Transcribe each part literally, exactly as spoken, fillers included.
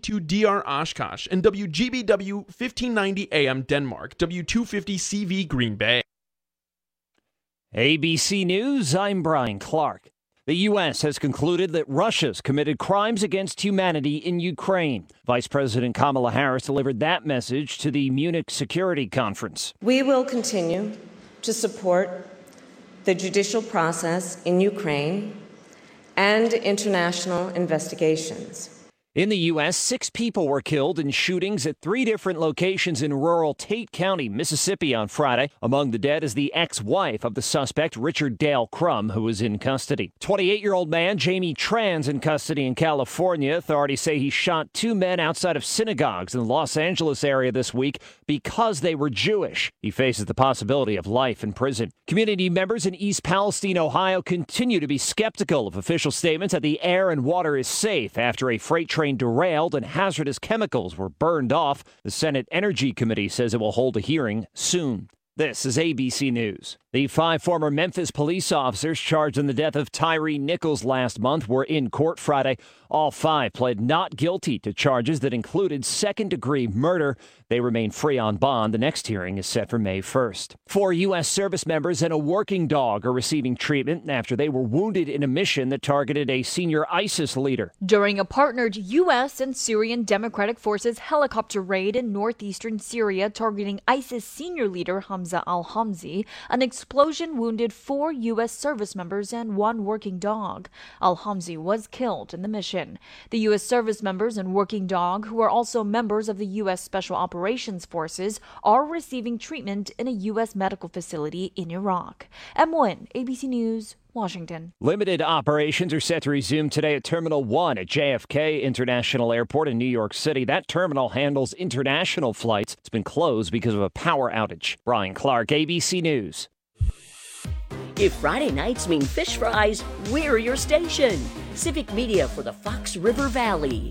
two D R Oshkosh, and W G B W fifteen ninety A M Denmark, W two fifty C V Green Bay. A B C News, I'm Brian Clark. The U S has concluded that Russia's committed crimes against humanity in Ukraine. Vice President Kamala Harris delivered that message to the Munich Security Conference. We will continue to support the judicial process in Ukraine and international investigations. In the U S, six people were killed in shootings at three different locations in rural Tate County, Mississippi on Friday. Among the dead is the ex-wife of the suspect, Richard Dale Crum, who is in custody. twenty-eight-year-old man Jamie Tran's in custody in California. Authorities say he shot two men outside of synagogues in the Los Angeles area this week because they were Jewish. He faces the possibility of life in prison. Community members in East Palestine, Ohio, continue to be skeptical of official statements that the air and water is safe after a freight train derailed and hazardous chemicals were burned off. The Senate Energy Committee says it will hold a hearing soon. This is A B C News. The five former Memphis police officers charged in the death of Tyree Nichols last month were in court Friday. All five pled not guilty to charges that included second-degree murder. They remain free on bond. The next hearing is set for May first. Four U S service members and a working dog are receiving treatment after they were wounded in a mission that targeted a senior ISIS leader. During a partnered U S and Syrian Democratic Forces helicopter raid in northeastern Syria targeting ISIS senior leader Hamza al-Hamzi, an explosion wounded four U S service members and one working dog. Al-Hamzi was killed in the mission. The U S service members and working dog, who are also members of the U S Special Operations Forces, are receiving treatment in a U S medical facility in Iraq. Em Nguyen, A B C News, Washington. Limited operations are set to resume today at Terminal one at J F K International Airport in New York City. That terminal handles international flights. It's been closed because of a power outage. Brian Clark, A B C News. If Friday nights mean fish fries, we're your station. Civic Media for the Fox River Valley.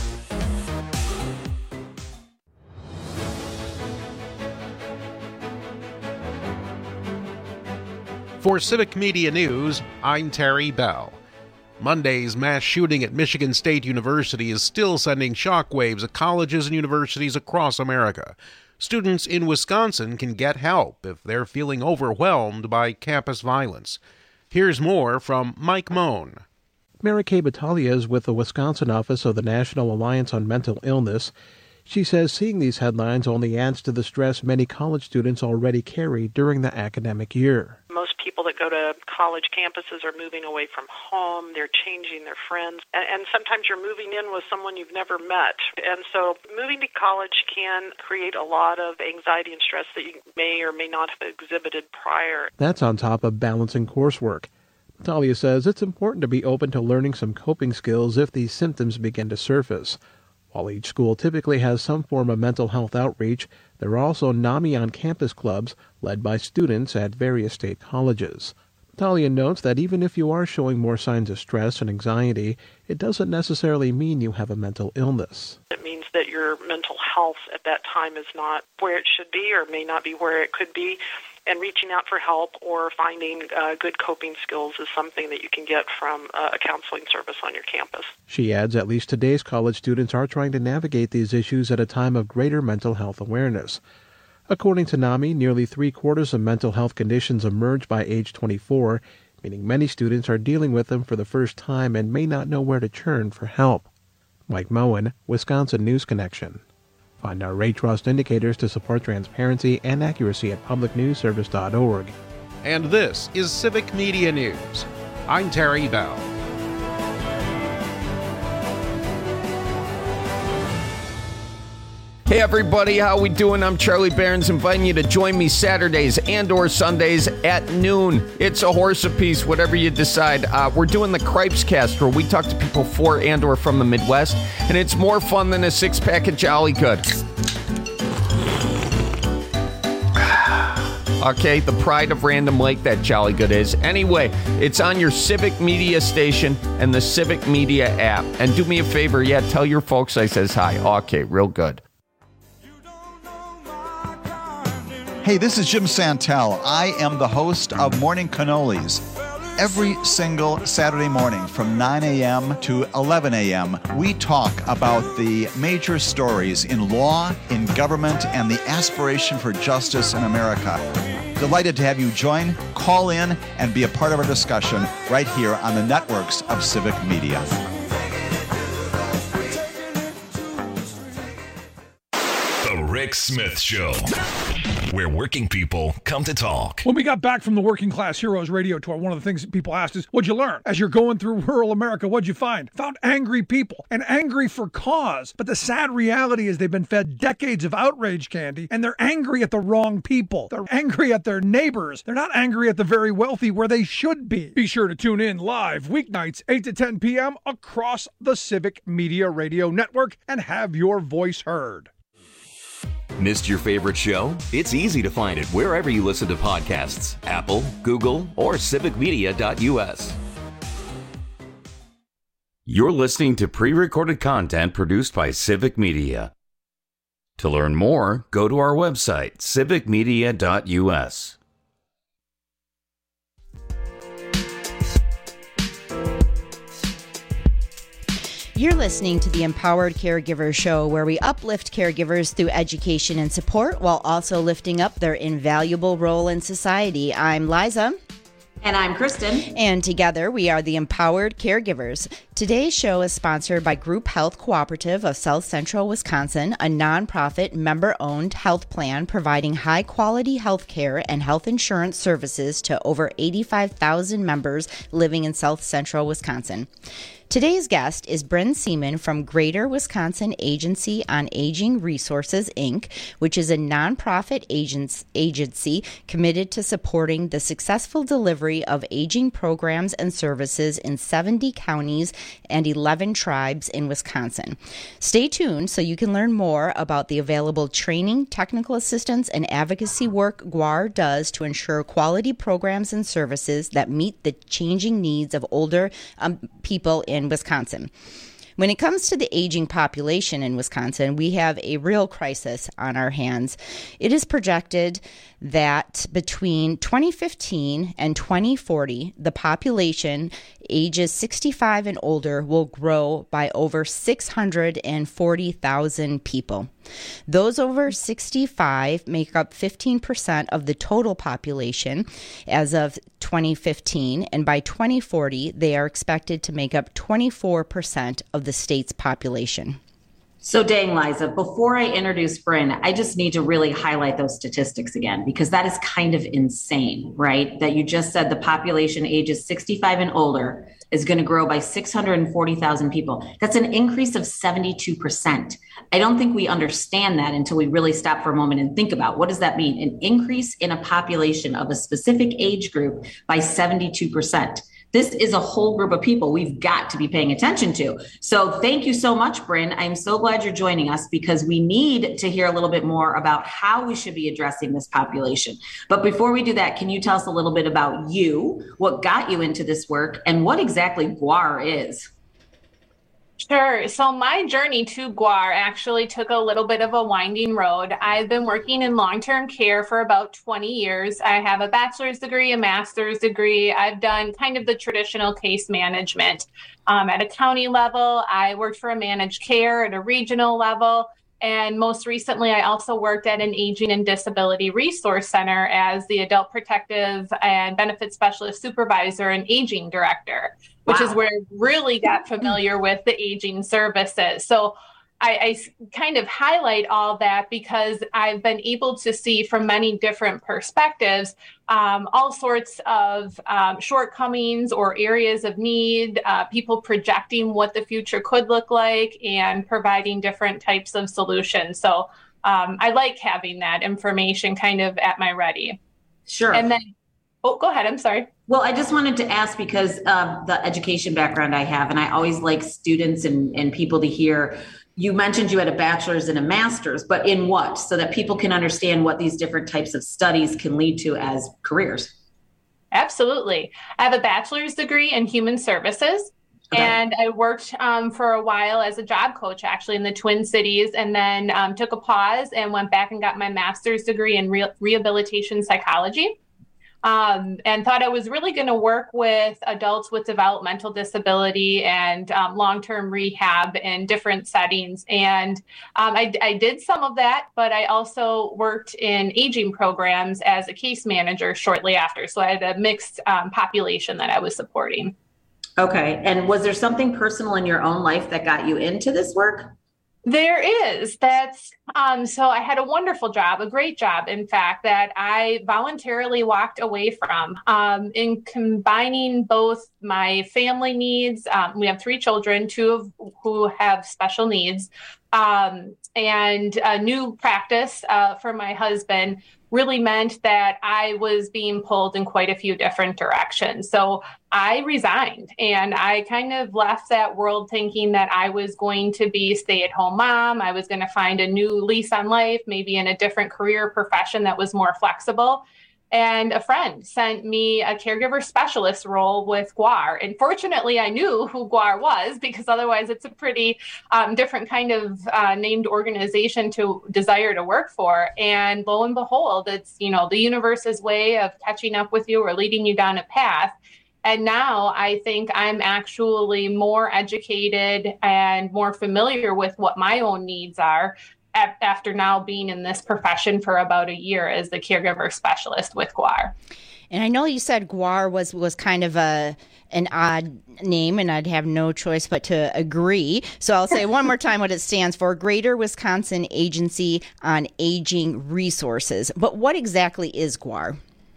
For Civic Media News, I'm Terry Bell. Monday's mass shooting at Michigan State University is still sending shockwaves at colleges and universities across America. Students in Wisconsin can get help if they're feeling overwhelmed by campus violence. Here's more from Mike Moan. Mary Kay Battaglia is with the Wisconsin office of the National Alliance on Mental Illness. She says seeing these headlines only adds to the stress many college students already carry during the academic year. Most people that go to college campuses are moving away from home. They're changing their friends. And, and sometimes you're moving in with someone you've never met. And so moving to college can create a lot of anxiety and stress that you may or may not have exhibited prior. That's on top of balancing coursework. Talia says it's important to be open to learning some coping skills if these symptoms begin to surface. While each school typically has some form of mental health outreach, there are also NAMI on-campus clubs led by students at various state colleges. Talia notes that even if you are showing more signs of stress and anxiety, it doesn't necessarily mean you have a mental illness. It means that your mental health at that time is not where it should be or may not be where it could be. And reaching out for help or finding uh, good coping skills is something that you can get from uh, a counseling service on your campus. She adds at least today's college students are trying to navigate these issues at a time of greater mental health awareness. According to NAMI, nearly three-quarters of mental health conditions emerge by age twenty-four, meaning many students are dealing with them for the first time and may not know where to turn for help. Mike Moen, Wisconsin News Connection. Find our Ray Trust indicators to support transparency and accuracy at public news service dot org. And this is Civic Media News. I'm Terry Bell. Hey everybody, how we doing? I'm Charlie Barons, inviting you to join me Saturdays and or Sundays at noon. It's a horse apiece, whatever you decide. Uh, we're doing the Cripes Cast, where we talk to people for and or from the Midwest, and it's more fun than a six-pack of Jolly Good. Okay, the pride of Random Lake, that Jolly Good is. Anyway, it's on your Civic Media station and the Civic Media app. And do me a favor, yeah, tell your folks I says hi. Okay, real good. Hey, this is Jim Santel. I am the host of Morning Cannolis. Every single Saturday morning from nine a.m. to eleven a.m., we talk about the major stories in law, in government, and the aspiration for justice in America. Delighted to have you join, call in, and be a part of our discussion right here on the networks of Civic Media. The Rick Smith Show, where working people come to talk. When we got back from the Working Class Heroes radio tour, one of the things that people asked is, what'd you learn? As you're going through rural America, what'd you find? Found angry people, and angry for cause. But the sad reality is they've been fed decades of outrage candy, and they're angry at the wrong people. They're angry at their neighbors. They're not angry at the very wealthy where they should be. Be sure to tune in live weeknights, eight to ten p.m. across the Civic Media Radio Network and have your voice heard. Missed your favorite show? It's easy to find it wherever you listen to podcasts. Apple, Google, or civic media dot u s. You're listening to pre-recorded content produced by Civic Media. To learn more, go to our website, civic media dot u s. You're listening to the Empowered Caregiver Show, where we uplift caregivers through education and support while also lifting up their invaluable role in society. I'm Liza. And I'm Kristen. And together we are the Empowered Caregivers. Today's show is sponsored by Group Health Cooperative of South Central Wisconsin, a nonprofit member-owned health plan providing high-quality health care and health insurance services to over eighty-five thousand members living in South Central Wisconsin. Today's guest is Bryn Seaman from Greater Wisconsin Agency on Aging Resources, Incorporated, which is a nonprofit agency committed to supporting the successful delivery of aging programs and services in seventy counties and eleven tribes in Wisconsin. Stay tuned so you can learn more about the available training, technical assistance, and advocacy work G W A R does to ensure quality programs and services that meet the changing needs of older um, people in Wisconsin. When it comes to the aging population in Wisconsin, we have a real crisis on our hands. It is projected that between twenty fifteen and twenty forty, the population ages sixty-five and older will grow by over six hundred forty thousand people. Those over sixty-five make up fifteen percent of the total population as of twenty fifteen, and by twenty forty, they are expected to make up twenty-four percent of the state's population. So dang, Liza, before I introduce Bryn, I just need to really highlight those statistics again, because that is kind of insane, right? That you just said the population ages sixty-five and older is going to grow by six hundred forty thousand people. That's an increase of seventy-two percent. I don't think we understand that until we really stop for a moment and think about what does that mean? An increase in a population of a specific age group by seventy-two percent. This is a whole group of people we've got to be paying attention to. So thank you so much, Bryn. I'm so glad you're joining us because we need to hear a little bit more about how we should be addressing this population. But before we do that, can you tell us a little bit about you, what got you into this work, and what exactly G W A R is? Sure. So my journey to G W A R actually took a little bit of a winding road. I've been working in long-term care for about twenty years. I have a bachelor's degree, a master's degree. I've done kind of the traditional case management um, at a county level. I worked for a managed care at a regional level. And most recently, I also worked at an aging and disability resource center as the adult protective and benefit specialist supervisor and aging director, which wow. is where I really got familiar with the aging services. So I, I kind of highlight all that because I've been able to see from many different perspectives um, all sorts of um, shortcomings or areas of need, uh, people projecting what the future could look like and providing different types of solutions. So um, I like having that information kind of at my ready. Sure. And then, oh, go ahead. I'm sorry. Well, I just wanted to ask because of the education background I have, and I always like students and, and people to hear. You mentioned you had a bachelor's and a master's, but in what? So that people can understand what these different types of studies can lead to as careers. Absolutely. I have a bachelor's degree in human services, okay. and I worked um, for a while as a job coach, actually, in the Twin Cities, and then um, took a pause and went back and got my master's degree in re- rehabilitation psychology. Um, and thought I was really going to work with adults with developmental disability and um, long-term rehab in different settings. And um, I, I did some of that, but I also worked in aging programs as a case manager shortly after. So I had a mixed um, population that I was supporting. Okay. And was there something personal in your own life that got you into this work? There is. That's um, so I had a wonderful job, a great job, in fact, that I voluntarily walked away from. Um, in combining both my family needs, um, we have three children, two of who have special needs, um, and a new practice uh, for my husband really meant that I was being pulled in quite a few different directions. So I resigned and I kind of left that world thinking that I was going to be a stay-at-home mom. I was going to find a new lease on life, maybe in a different career profession that was more flexible. And a friend sent me a caregiver specialist role with G W A R. And fortunately, I knew who G W A R was, because otherwise it's a pretty um, different kind of uh, named organization to desire to work for. And lo and behold, it's, you know, the universe's way of catching up with you or leading you down a path. And now I think I'm actually more educated and more familiar with what my own needs are after now being in this profession for about a year as the caregiver specialist with G W A R. And I know you said G W A R was, was kind of a an odd name, and I'd have no choice but to agree. So I'll say one more time what it stands for: Greater Wisconsin Agency on Aging Resources. But what exactly is G W A R?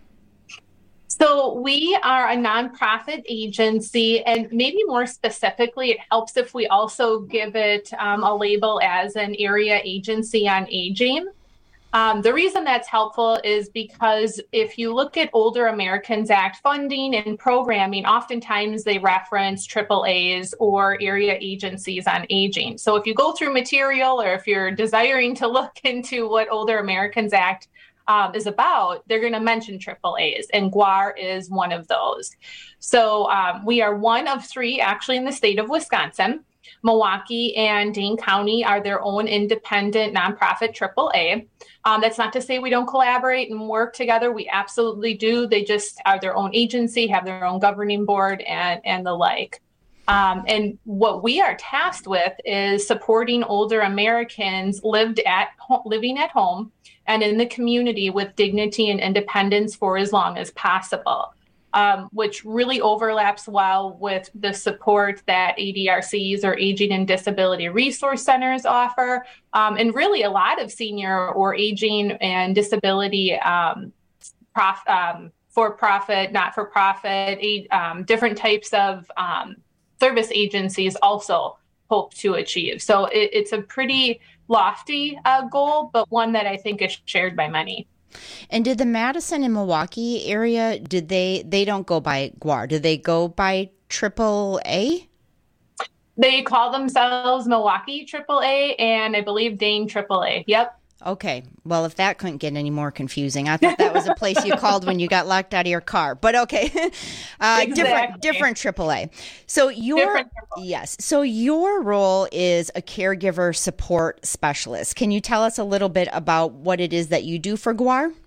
So we are a nonprofit agency, and maybe more specifically, it helps if we also give it um, a label as an area agency on aging. Um, the reason that's helpful is because if you look at Older Americans Act funding and programming, oftentimes they reference triple A's or area agencies on aging. So if you go through material, or if you're desiring to look into what Older Americans Act Um, is about, they're going to mention triple A's, and G W A R is one of those. So um, we are one of three actually in the state of Wisconsin. Milwaukee and Dane County are their own independent nonprofit triple A. Um, that's not to say we don't collaborate and work together. We absolutely do. They just are their own agency, have their own governing board, and, and the like. Um, and what we are tasked with is supporting older Americans lived at ho- living at home and in the community with dignity and independence for as long as possible, um, which really overlaps well with the support that A D R Cs, or Aging and Disability Resource Centers, offer, um, and really a lot of senior or aging and disability um, prof- um, for-profit, not-for-profit, um, different types of um, service agencies also hope to achieve. So it, it's a pretty lofty uh, goal, but one that I think is shared by many. And did the Madison and Milwaukee area, did they, they don't go by G W A R, do they go by triple A? They call themselves Milwaukee triple A, and I believe Dane triple A. Yep. Okay. Well, if that couldn't get any more confusing, I thought that was a place you called when you got locked out of your car. But okay, uh, exactly. different, different triple A. So your yes, so your role is a caregiver support specialist. Can you tell us a little bit about what it is that you do for G W A R?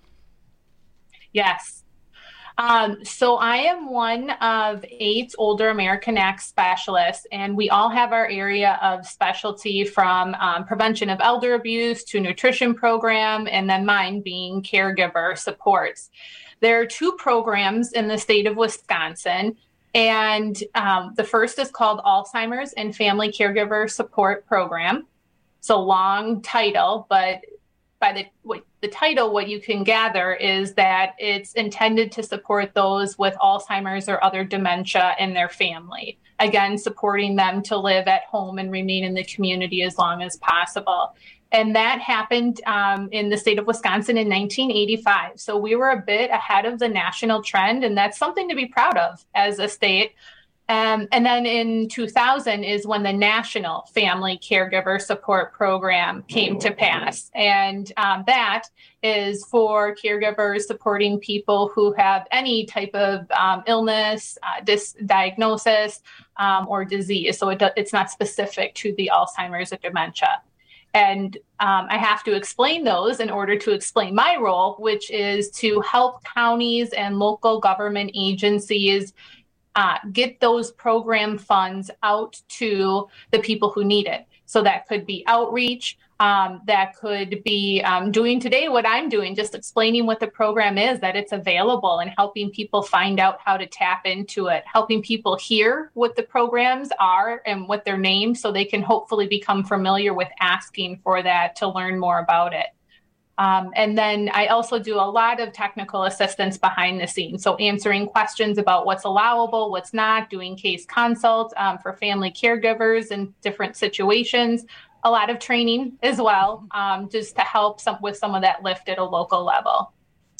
Yes. Um, so I am one of eight Older American Act specialists, and we all have our area of specialty, from um, prevention of elder abuse to nutrition program, and then mine being caregiver supports. There are two programs in the state of Wisconsin, and um, the first is called Alzheimer's and Family Caregiver Support Program. It's a long title, but by the what, the title, what you can gather is that it's intended to support those with Alzheimer's or other dementia in their family. Again, supporting them to live at home and remain in the community as long as possible. And that happened um, in the state of Wisconsin in nineteen eighty-five. So we were a bit ahead of the national trend, and that's something to be proud of as a state. Um, and then in two thousand is when the National Family Caregiver Support Program came to pass. And um, that is for caregivers supporting people who have any type of um, illness, uh, dis- diagnosis, um, or disease. So it do- it's not specific to the Alzheimer's or dementia. And um, I have to explain those in order to explain my role, which is to help counties and local government agencies uh, get those program funds out to the people who need it. So that could be outreach. Um, that could be um, doing today what I'm doing, just explaining what the program is, that it's available, and helping people find out how to tap into it, helping people hear what the programs are and what they're named so they can hopefully become familiar with asking for that to learn more about it. Um, and then I also do a lot of technical assistance behind the scenes. So answering questions about what's allowable, what's not, doing case consults um, for family caregivers in different situations, a lot of training as well, um, just to help some with some of that lift at a local level.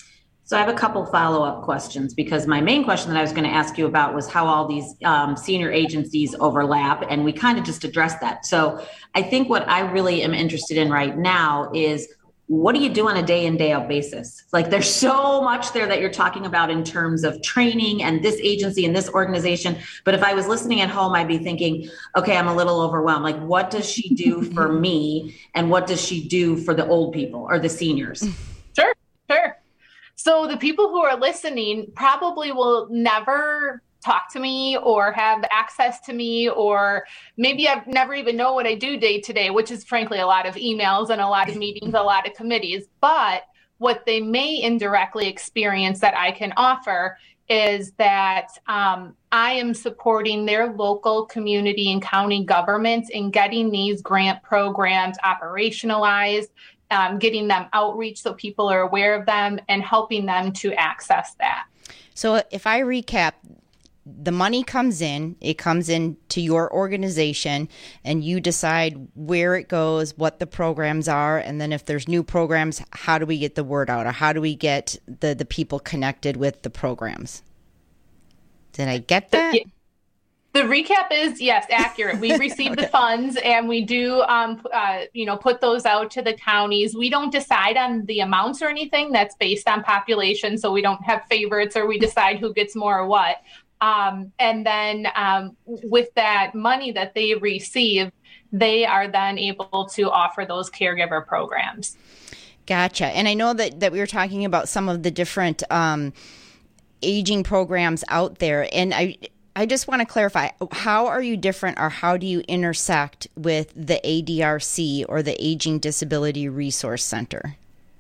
So I have a couple follow-up questions, because my main question that I was going to ask you about was how all these um, senior agencies overlap, and we kind of just addressed that. So I think what I really am interested in right now is, what do you do on a day in, day out basis? Like, there's so much there that you're talking about in terms of training and this agency and this organization. But if I was listening at home, I'd be thinking, okay, I'm a little overwhelmed. Like, what does she do for me? And what does she do for the old people or the seniors? Sure, sure. So the people who are listening probably will never talk to me or have access to me, or maybe I've never even know what I do day to day, which is frankly a lot of emails and a lot of meetings, a lot of committees. But what they may indirectly experience that I can offer is that um, I am supporting their local community and county governments in getting these grant programs operationalized, um, getting them outreach so people are aware of them, and helping them to access that. So if I recap, the money comes in, it comes in to your organization, and you decide where it goes, what the programs are, and then if there's new programs, how do we get the word out, or how do we get the, the people connected with the programs? Did I get that? The, the recap is, yes, accurate. We receive okay. the funds, and we do, um, uh, you know, put those out to the counties. We don't decide on the amounts or anything. That's based on population, so we don't have favorites or we decide who gets more or what. Um, and then um, with that money that they receive, they are then able to offer those caregiver programs. Gotcha. And I know that, that we were talking about some of the different um, aging programs out there. And I I just want to clarify, how are you different, or how do you intersect with the A D R C, or the Aging Disability Resource Center?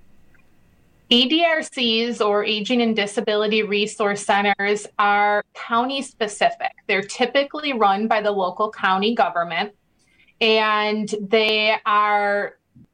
A D R Cs, or Aging and Disability Resource Centers, are county specific. They're typically run by the local county government, and they are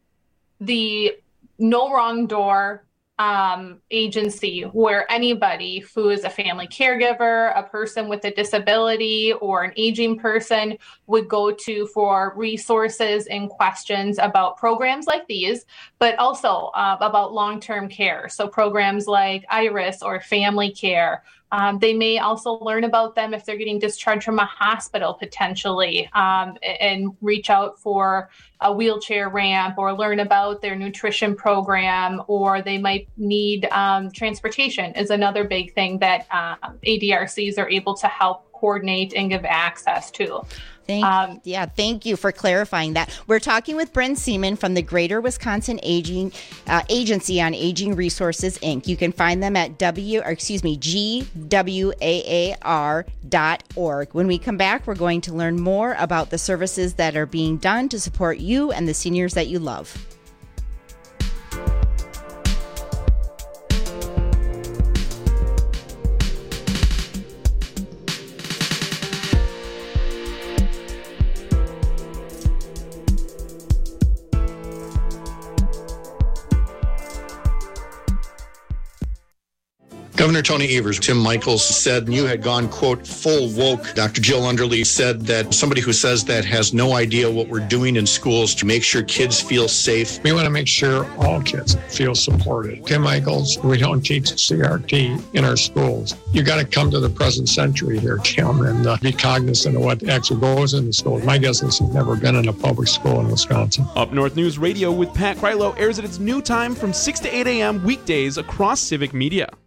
the no wrong door um, agency where anybody who is a family caregiver, a person with a disability, or an aging person would go to for resources and questions about programs like these, but also uh, about long-term care. So programs like IRIS or family care. Um, they may also learn about them if they're getting discharged from a hospital potentially, um, and reach out for a wheelchair ramp, or learn about their nutrition program, or they might need um, transportation is another big thing that um, A D R Cs are able to help coordinate and give access to. Thank, um, yeah, thank you for clarifying that. We're talking with Bryn Seaman from the Greater Wisconsin Aging uh, Agency on Aging Resources, Incorporated. You can find them at W, or excuse me, G W A A R dot org. When we come back, we're going to learn more about the services that are being done to support you and the seniors that you love. Governor Tony Evers, Tim Michaels said you had gone, quote, full woke. Doctor Jill Underly said that somebody who says that has no idea what we're doing in schools to make sure kids feel safe. We want to make sure all kids feel supported. Tim Michaels, we don't teach C R T in our schools. You got to come to the present century here, Tim, and uh, be cognizant of what actually goes in the schools. My guess is he's never been in a public school in Wisconsin. Up North News Radio with Pat Krylo airs at its new time from six to eight a.m. weekdays across Civic Media.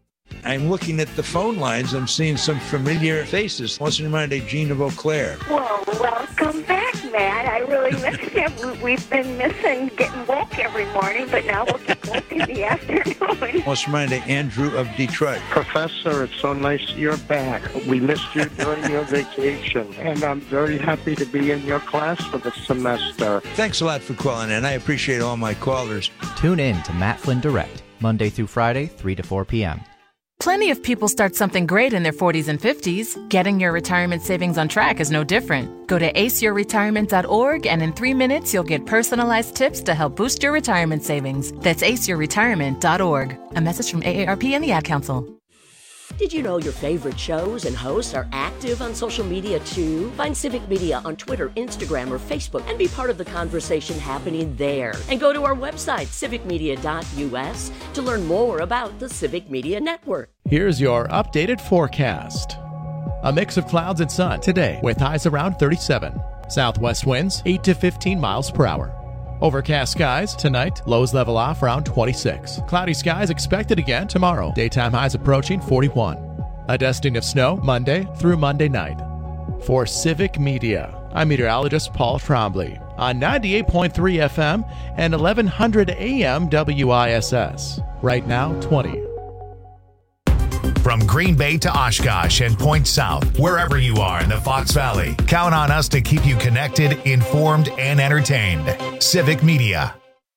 I'm looking at the phone lines. I'm seeing some familiar faces. What's in mind, Gene of Eau Claire? Well, welcome back, Matt. I really missed you. We've been missing getting woke every morning, but now we'll get woke in the afternoon. What's in mind, Andrew of Detroit? Professor, it's so nice you're back. We missed you during your vacation, and I'm very happy to be in your class for the semester. Thanks a lot for calling in. I appreciate all my callers. Tune in to Matt Flynn Direct, Monday through Friday, three to four p.m. Plenty of people start something great in their forties and fifties. Getting your retirement savings on track is no different. Go to ace your retirement dot org, and in three minutes, you'll get personalized tips to help boost your retirement savings. That's ace your retirement dot org. A message from A A R P and the Ad Council. Did you know your favorite shows and hosts are active on social media too? Find Civic Media on Twitter, Instagram, or Facebook and be part of the conversation happening there. And go to our website, civic media dot u s, to learn more about the Civic Media Network. Here's your updated forecast. A mix of clouds and sun today with highs around thirty-seven. Southwest winds eight to fifteen miles per hour. Overcast skies tonight, lows level off around twenty-six. Cloudy skies expected again tomorrow. Daytime highs approaching forty-one. A dusting of snow Monday through Monday night. For Civic Media, I'm meteorologist Paul Trombley on ninety-eight point three F M and eleven hundred A M W I S S. Right now, twenty. From Green Bay to Oshkosh and Point South, wherever you are in the Fox Valley, count on us to keep you connected, informed, and entertained. Civic Media.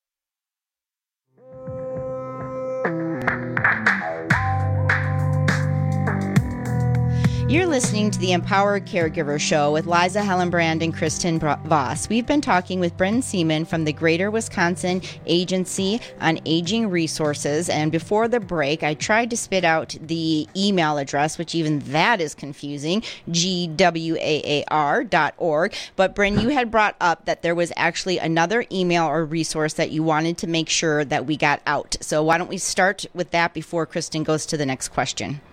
You're listening to the Empowered Caregiver Show with Liza Hellenbrand and Kristen Voss. We've been talking with Brendan Seaman from the Greater Wisconsin Agency on Aging Resources. And before the break, I tried to spit out the email address, which even that is confusing, G W A A R dot org. But Bren, you had brought up that there was actually another email or resource that you wanted to make sure that we got out. So why don't we start with that before Kristen goes to the next question?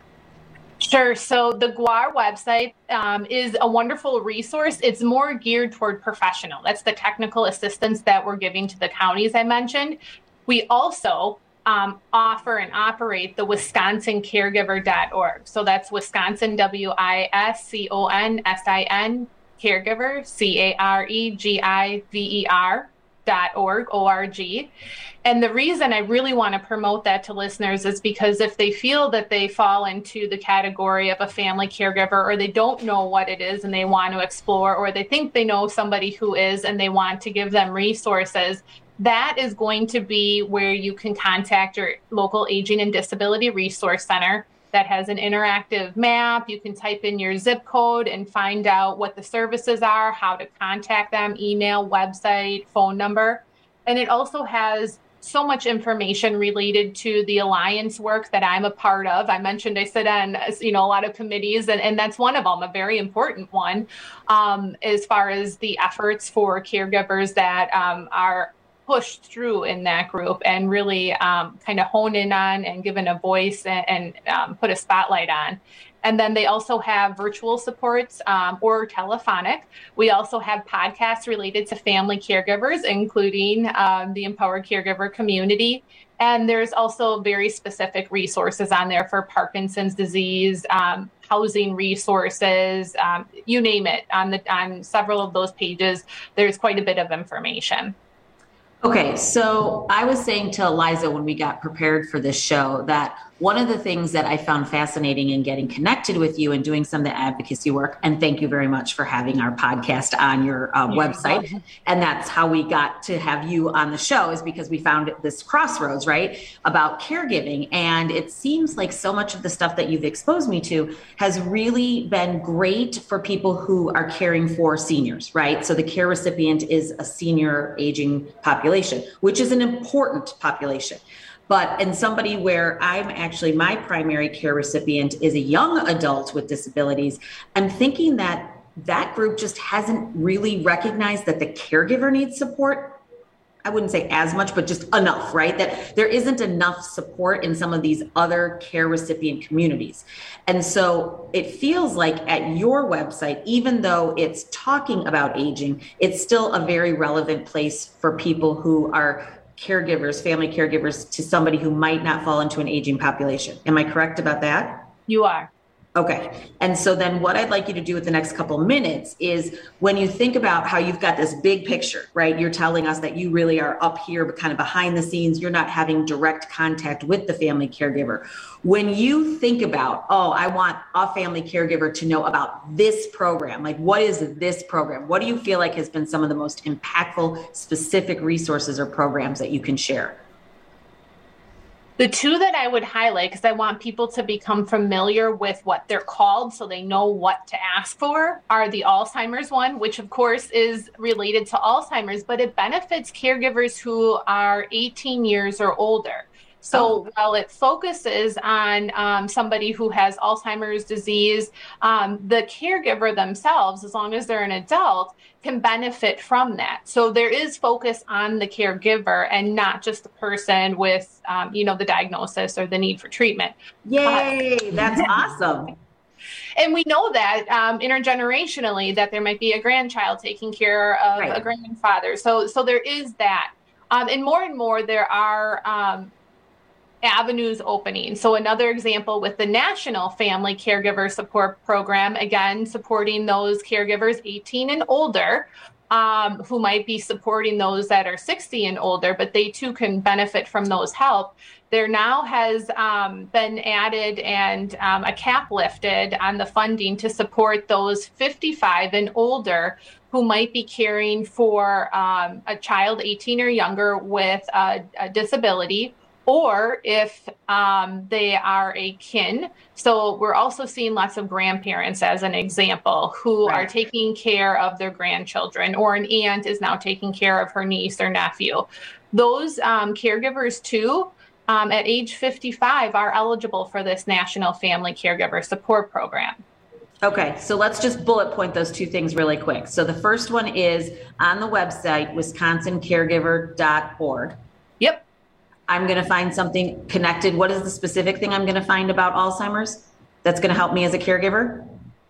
Sure. So the G W A R website um, is a wonderful resource. It's more geared toward professional. That's the technical assistance that we're giving to the counties I mentioned. We also um, offer and operate the Wisconsin Caregiver dot org. So that's Wisconsin, W I S C O N S I N, Caregiver, C A R E G I V E R. Dot org, O R G. And the reason I really want to promote that to listeners is because if they feel that they fall into the category of a family caregiver, or they don't know what it is and they want to explore, or they think they know somebody who is and they want to give them resources, that is going to be where you can contact your local Aging and Disability Resource Center. That has an interactive map. You can type in your zip code and find out what the services are, how to contact them, email, website, phone number. And it also has so much information related to the alliance work that I'm a part of. I mentioned I sit on, you know, a lot of committees, and, and that's one of them, a very important one, um, as far as the efforts for caregivers that um, are pushed through in that group and really um, kind of hone in on and given a voice and, and um, put a spotlight on. And then they also have virtual supports um, or telephonic. We also have podcasts related to family caregivers, including um, the Empowered Caregiver community. And there's also very specific resources on there for Parkinson's disease, um, housing resources, um, you name it. On the on several of those pages, there's quite a bit of information. Okay, so I was saying to Eliza when we got prepared for this show that one of the things that I found fascinating in getting connected with you and doing some of the advocacy work, and thank you very much for having our podcast on your uh, website, and that's how we got to have you on the show, is because we found this crossroads, right, about caregiving. And it seems like so much of the stuff that you've exposed me to has really been great for people who are caring for seniors, right? So the care recipient is a senior aging population, which is an important population. But in somebody where I'm actually, my primary care recipient is a young adult with disabilities, I'm thinking that that group just hasn't really recognized that the caregiver needs support. I wouldn't say as much, but just enough, right? That there isn't enough support in some of these other care recipient communities. And so it feels like at your website, even though it's talking about aging, it's still a very relevant place for people who are caregivers, family caregivers, to somebody who might not fall into an aging population. Am I correct about that? You are. Okay. And so then what I'd like you to do with the next couple minutes is when you think about how you've got this big picture, right? You're telling us that you really are up here, but kind of behind the scenes. You're not having direct contact with the family caregiver. When you think about, oh, I want a family caregiver to know about this program, like what is this program? What do you feel like has been some of the most impactful, specific resources or programs that you can share? The two that I would highlight, because I want people to become familiar with what they're called so they know what to ask for, are the Alzheimer's one, which of course is related to Alzheimer's, but it benefits caregivers who are eighteen years or older. So oh. while it focuses on um, somebody who has Alzheimer's disease, um, the caregiver themselves, as long as they're an adult, can benefit from that. So there is focus on the caregiver and not just the person with, um, you know, the diagnosis or the need for treatment. Yay, uh, that's awesome. And we know that um, intergenerationally that there might be a grandchild taking care of right. a grandfather. So, so there is that. Um, and more and more there are um, avenues opening. So another example with the National Family Caregiver Support Program, again, supporting those caregivers eighteen and older, um, who might be supporting those that are sixty and older, but they too can benefit from those help. There now has um, been added and um, a cap lifted on the funding to support those fifty-five and older who might be caring for um, a child eighteen or younger with a, a disability, or if um, they are a kin. So we're also seeing lots of grandparents as an example who right. are taking care of their grandchildren, or an aunt is now taking care of her niece or nephew. Those um, caregivers too, um, at age fifty-five, are eligible for this National Family Caregiver Support Program. Okay, so let's just bullet point those two things really quick. So the first one is on the website, wisconsin caregiver dot org. Yep. I'm going to find something connected. What is the specific thing I'm going to find about Alzheimer's that's going to help me as a caregiver?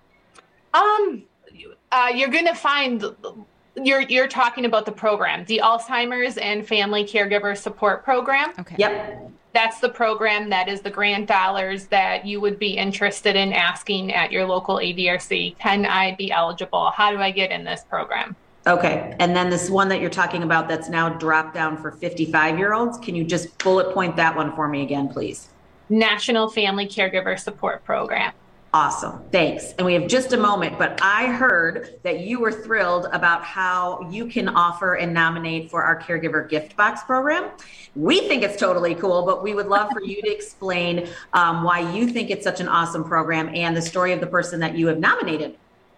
Um, uh, you're going to find, you're you're talking about the program, the Alzheimer's and Family Caregiver Support Program. Okay. Yep. That's the program that is the grant dollars that you would be interested in asking at your local A D R C. Can I be eligible? How do I get in this program? Okay. And then this one that you're talking about that's now dropped down for fifty-five-year-olds, can you just bullet point that one for me again, please? National Family Caregiver Support Program. Awesome. Thanks. And we have just a moment, but I heard that you were thrilled about how you can offer and nominate for our Caregiver Gift Box program. We think it's totally cool, but we would love for you to explain um, why you think it's such an awesome program and the story of the person that you have nominated.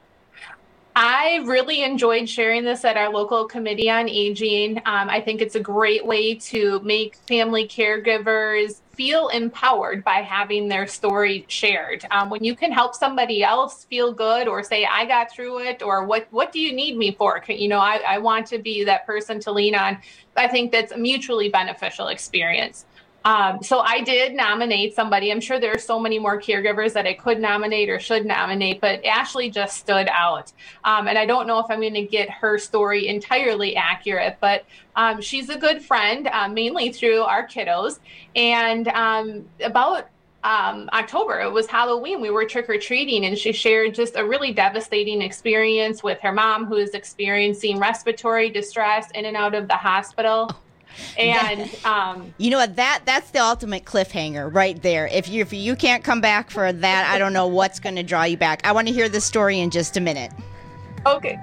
I really enjoyed sharing this at our local Committee on Aging. Um, I think it's a great way to make family caregivers feel empowered by having their story shared. Um, when you can help somebody else feel good or say, I got through it, or what, what do you need me for? You know, I, I want to be that person to lean on. I think that's a mutually beneficial experience. Um, so I did nominate somebody. I'm sure there are so many more caregivers that I could nominate or should nominate, but Ashley just stood out. Um, and I don't know if I'm going to get her story entirely accurate, but um, she's a good friend, uh, mainly through our kiddos. And um, about um, October, it was Halloween, we were trick-or-treating, and she shared just a really devastating experience with her mom, who is experiencing respiratory distress in and out of the hospital. And um, you know what, that that's the ultimate cliffhanger right there. If you if you can't come back for that, I don't know what's going to draw you back. I want to hear the story in just a minute. Okay.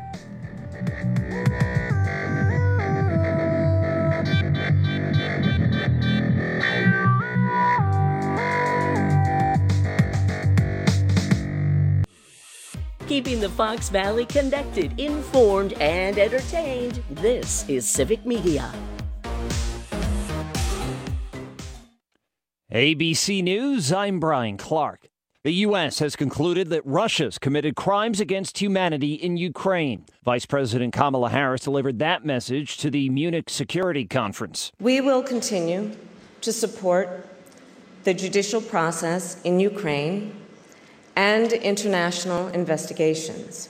Keeping the Fox Valley connected, informed, and entertained. This is Civic Media. A B C News, I'm Brian Clark. The U S has concluded that Russia's committed crimes against humanity in Ukraine. Vice President Kamala Harris delivered that message to the Munich Security Conference. We will continue to support the judicial process in Ukraine and international investigations.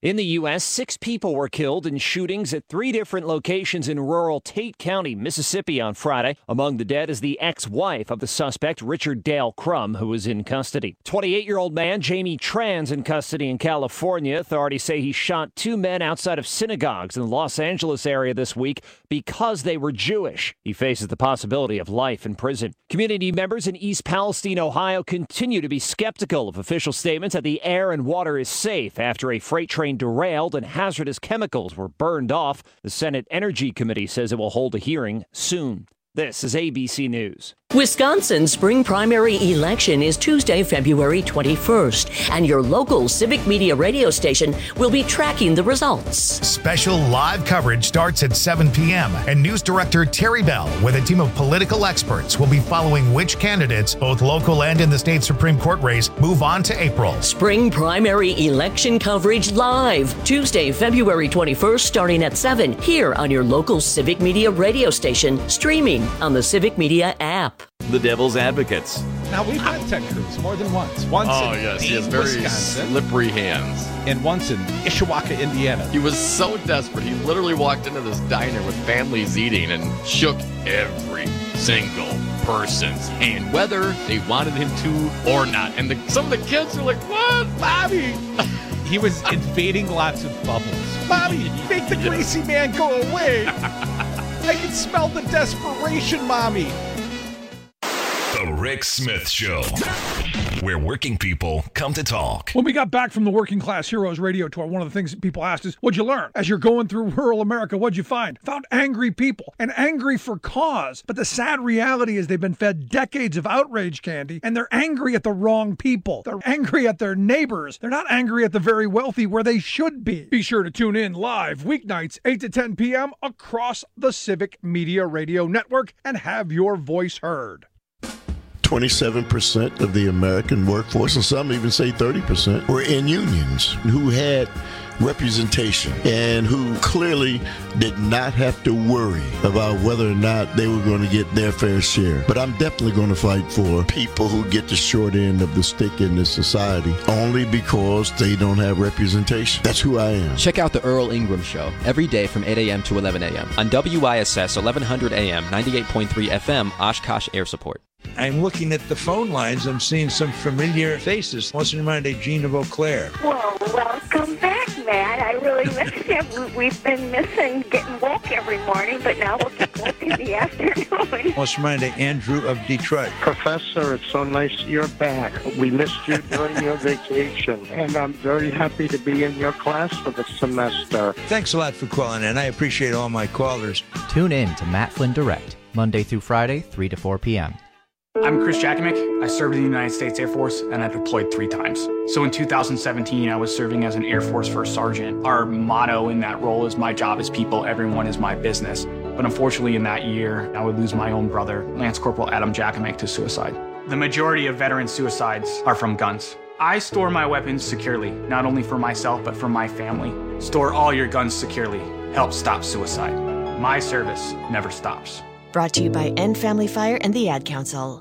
In the U S, six people were killed in shootings at three different locations in rural Tate County, Mississippi on Friday. Among the dead is the ex-wife of the suspect, Richard Dale Crum, who is in custody. twenty-eight-year-old man Jamie Tran's in custody in California. Authorities say he shot two men outside of synagogues in the Los Angeles area this week because they were Jewish. He faces the possibility of life in prison. Community members in East Palestine, Ohio, continue to be skeptical of official statements that the air and water is safe after a freight train derailed and hazardous chemicals were burned off. The Senate Energy Committee says it will hold a hearing soon. This is A B C News. Wisconsin's spring primary election is Tuesday, February twenty-first, and your local Civic Media radio station will be tracking the results. Special live coverage starts at seven p.m., and News Director Terry Bell, with a team of political experts, will be following which candidates, both local and in the state Supreme Court race, move on to April. Spring primary election coverage live, Tuesday, February twenty-first, starting at seven, here on your local Civic Media radio station, streaming on the Civic Media app. The Devil's Advocates. Now, we've met Ted Cruz more than once. Once oh, in yes, Ames, he has very Wisconsin, slippery hands. and once in Ishawaka, Indiana. He was so desperate. He literally walked into this diner with families eating and shook every single person's hand, whether they wanted him to or not. And the, some of the kids are like, what, Bobby? He was invading lots of bubbles. Mommy, make the greasy man go away. I can smell the desperation, Mommy. The Rick Smith Show, where working people come to talk. When we got back from the Working Class Heroes radio tour, one of the things that people asked is, what'd you learn? As you're going through rural America, what'd you find? Found angry people, and angry for cause. But the sad reality is they've been fed decades of outrage candy, and they're angry at the wrong people. They're angry at their neighbors. They're not angry at the very wealthy where they should be. Be sure to tune in live weeknights, eight to ten p.m. across the Civic Media Radio Network and have your voice heard. twenty-seven percent of the American workforce, and some even say thirty percent, were in unions who had representation and who clearly did not have to worry about whether or not they were going to get their fair share. But I'm definitely going to fight for people who get the short end of the stick in this society only because they don't have representation. That's who I am. Check out the Earl Ingram Show every day from eight a.m. to eleven a.m. on W I S S eleven hundred A M, ninety-eight point three F M, Oshkosh Air Support. I'm looking at the phone lines. I'm seeing some familiar faces. What's in mind, Gina Beauclair? Well, welcome back, Matt. I really missed you. We've been missing getting woke every morning, but now we'll get woke in the afternoon. What's in mind, Andrew of Detroit? Professor, it's so nice you're back. We missed you during your vacation, and I'm very happy to be in your class for the semester. Thanks a lot for calling in. I appreciate all my callers. Tune in to Matt Flynn Direct, Monday through Friday, three to four p.m. I'm Chris Jakimick. I served in the United States Air Force, and I deployed three times. So in two thousand seventeen, I was serving as an Air Force First Sergeant. Our motto in that role is, my job is people, everyone is my business. But unfortunately in that year, I would lose my own brother, Lance Corporal Adam Jakimick, to suicide. The majority of veteran suicides are from guns. I store my weapons securely, not only for myself, but for my family. Store all your guns securely. Help stop suicide. My service never stops. Brought to you by End Family Fire and the Ad Council.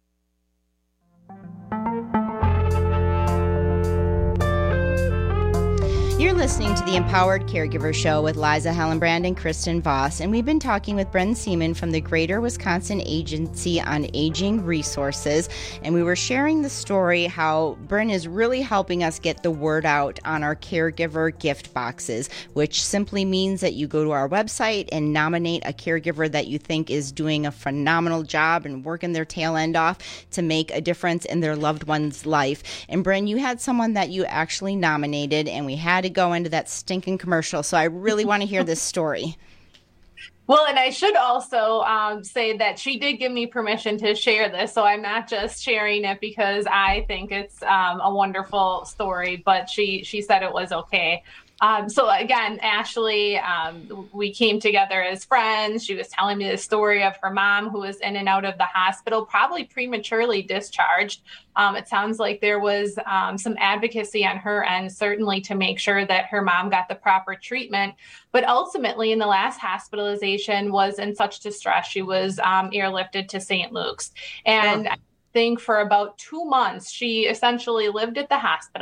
You're listening to the Empowered Caregiver Show with Liza Hallenbrand and Kristen Voss, and we've been talking with Bren Seaman from the Greater Wisconsin Agency on Aging Resources, and we were sharing the story how Bren is really helping us get the word out on our caregiver gift boxes, which simply means that you go to our website and nominate a caregiver that you think is doing a phenomenal job and working their tail end off to make a difference in their loved one's life. And Bren, you had someone that you actually nominated, and we had to go into that stinking commercial, so I really want to hear this story. Well, and I should also um, say that she did give me permission to share this, so I'm not just sharing it because I think it's um, a wonderful story, but she she said it was okay. Um, so again, Ashley, um, we came together as friends. She was telling me the story of her mom who was in and out of the hospital, probably prematurely discharged. Um, it sounds like there was um, some advocacy on her end, certainly to make sure that her mom got the proper treatment. But ultimately, in the last hospitalization, was in such distress. She was um, airlifted to Saint Luke's. And oh. I think for about two months, she essentially lived at the hospital.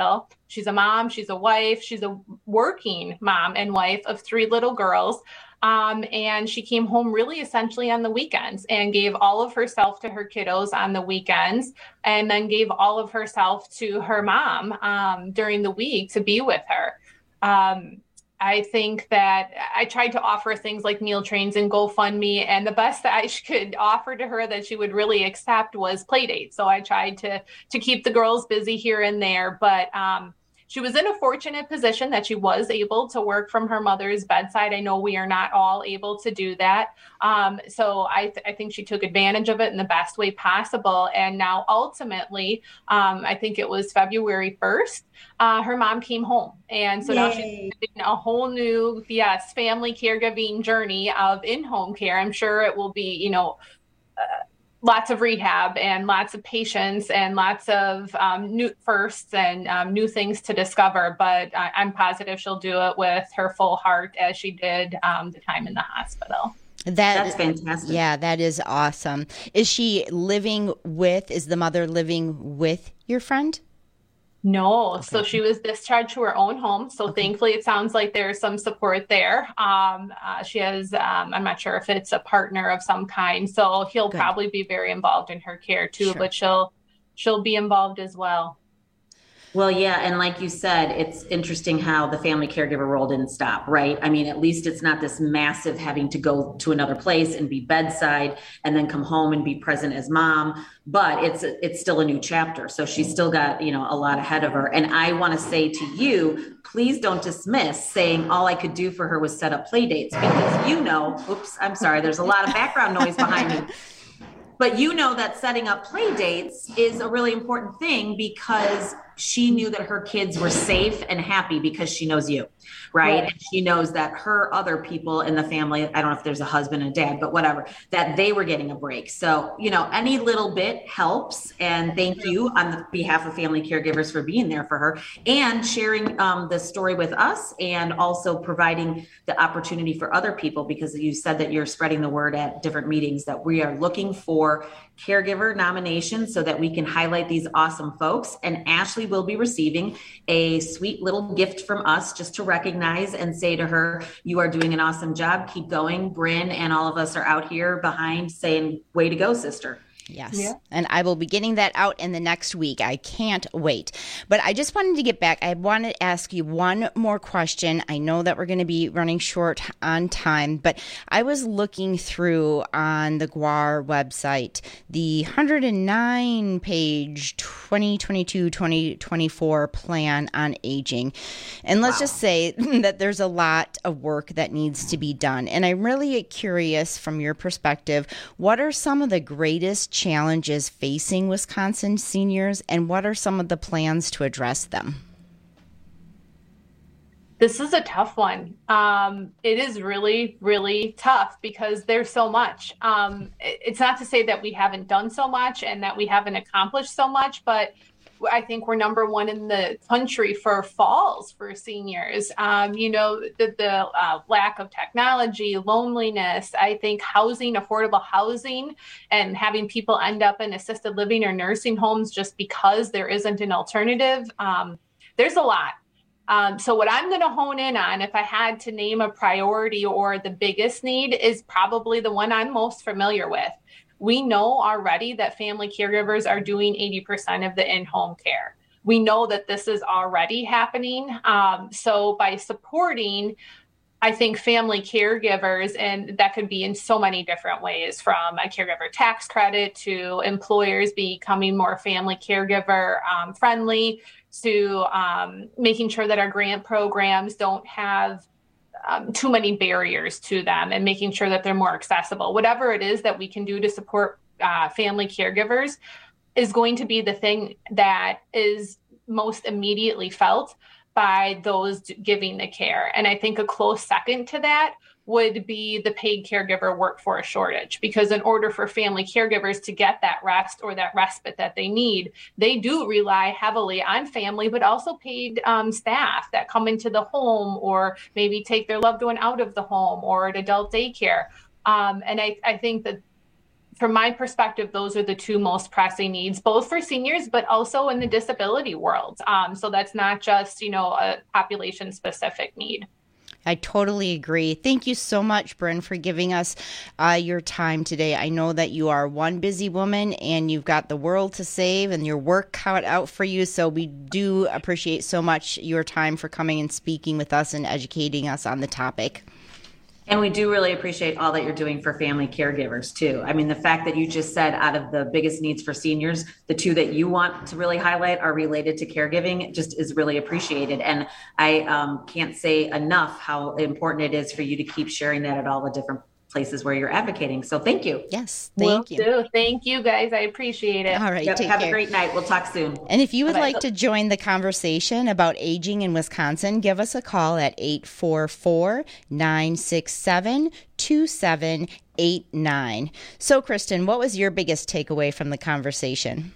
She's a mom, she's a wife, she's a working mom and wife of three little girls. Um, and she came home really essentially on the weekends and gave all of herself to her kiddos on the weekends, and then gave all of herself to her mom um, during the week to be with her. Um, I think that I tried to offer things like meal trains and GoFundMe, and the best that I could offer to her that she would really accept was play dates. So I tried to to keep the girls busy here and there, but um, she was in a fortunate position that she was able to work from her mother's bedside. I know we are not all able to do that. Um, so I, th- I think she took advantage of it in the best way possible. And now ultimately, um, I think it was February first, uh, her mom came home. And so Yay. Now she's in a whole new, yes, family caregiving journey of in-home care. I'm sure it will be, you know, uh, lots of rehab and lots of patience and lots of um, new firsts and um, new things to discover. But I, I'm positive she'll do it with her full heart as she did um, the time in the hospital. That, That's fantastic. Yeah, that is awesome. Is she living with, is the mother living with your friend? No. Okay. So she was discharged to her own home. So okay. Thankfully, it sounds like there's some support there. Um, uh, she has, um, I'm not sure if it's a partner of some kind. So he'll Good. Probably be very involved in her care too, sure. but she'll, she'll be involved as well. Well, yeah. And like you said, it's interesting how the family caregiver role didn't stop, right? I mean, at least it's not this massive having to go to another place and be bedside and then come home and be present as mom, but it's it's still a new chapter. So she's still got, you know, a lot ahead of her. And I want to say to you, please don't dismiss saying all I could do for her was set up play dates, because you know, oops, I'm sorry, there's a lot of background noise behind me. But you know that setting up play dates is a really important thing, because she knew that her kids were safe and happy because she knows you, right? right? And she knows that her other people in the family, I don't know if there's a husband and dad, but whatever, that they were getting a break. So, you know, any little bit helps. And thank you on the behalf of family caregivers for being there for her and sharing um, the story with us, and also providing the opportunity for other people, because you said that you're spreading the word at different meetings that we are looking for caregiver nominations so that we can highlight these awesome folks. And Ashley will be receiving a sweet little gift from us just to recognize and say to her, you are doing an awesome job. Keep going. Bryn and all of us are out here behind saying, way to go, sister. Yes. Yeah. And I will be getting that out in the next week. I can't wait. But I just wanted to get back. I wanted to ask you one more question. I know that we're going to be running short on time, but I was looking through on the G W A R website, the one hundred nine page twenty twenty-two twenty twenty-four plan on aging. And let's wow. just say that there's a lot of work that needs to be done. And I'm really curious from your perspective, what are some of the greatest challenges facing Wisconsin seniors, and what are some of the plans to address them? This is a tough one. Um, it is really, really tough because there's so much. Um, it's not to say that we haven't done so much and that we haven't accomplished so much, but I think we're number one in the country for falls for seniors. Um, you know, the, the uh, lack of technology, loneliness, I think housing, affordable housing, and having people end up in assisted living or nursing homes just because there isn't an alternative. Um, there's a lot. Um, so what I'm going to hone in on, if I had to name a priority or the biggest need, is probably the one I'm most familiar with. We know already that family caregivers are doing eighty percent of the in-home care. We know that this is already happening. Um, so by supporting, I think, family caregivers, and that could be in so many different ways, from a caregiver tax credit to employers becoming more family caregiver um, friendly, to um, making sure that our grant programs don't have Um, too many barriers to them, and making sure that they're more accessible. Whatever it is that we can do to support uh, family caregivers is going to be the thing that is most immediately felt by those giving the care. And I think a close second to that would be the paid caregiver workforce shortage, because in order for family caregivers to get that rest or that respite that they need, they do rely heavily on family, but also paid um, staff that come into the home or maybe take their loved one out of the home or at adult daycare. Um, and I, I think that from my perspective, those are the two most pressing needs, both for seniors, but also in the disability world. Um, so that's not just, you know, a population specific need. I totally agree. Thank you so much, Bryn, for giving us uh, your time today. I know that you are one busy woman and you've got the world to save and your work cut out for you. So we do appreciate so much your time for coming and speaking with us and educating us on the topic. And we do really appreciate all that you're doing for family caregivers too. I mean, the fact that you just said out of the biggest needs for seniors, the two that you want to really highlight are related to caregiving, just is really appreciated. And I um, can't say enough how important it is for you to keep sharing that at all the different places where you're advocating. So thank you. Yes, thank Will you. Do. Thank you guys. I appreciate it. All right. Yep, take have care. a great night. We'll talk soon. And if you would Bye-bye. like to join the conversation about aging in Wisconsin, give us a call at eight four four, nine six seven, two seven eight nine. So, Kristen, what was your biggest takeaway from the conversation?